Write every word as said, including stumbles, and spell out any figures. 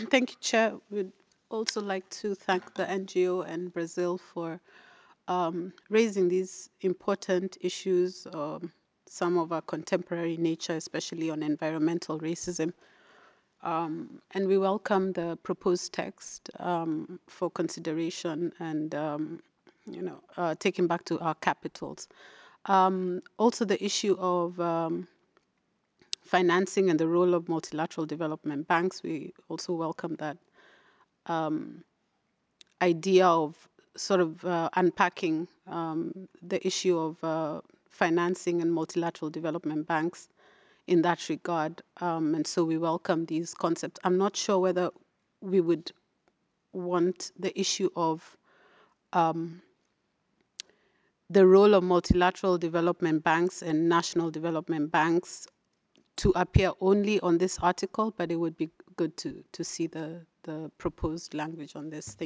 Thank you, Chair. We'd also like to thank the N G O and Brazil for um, raising these important issues, um, some of our contemporary nature, especially on environmental racism. Um, and we welcome the proposed text um, for consideration and, um, you know, uh, taken back to our capitals. Um, also, the issue of um, financing and the role of multilateral development banks, we also welcome that um, idea of sort of uh, unpacking um, the issue of uh, financing and multilateral development banks in that regard. Um, and so we welcome these concepts. I'm not sure whether we would want the issue of um, the role of multilateral development banks and national development banks to appear only on this article, but it would be good to, to see the, the proposed language on this. Thank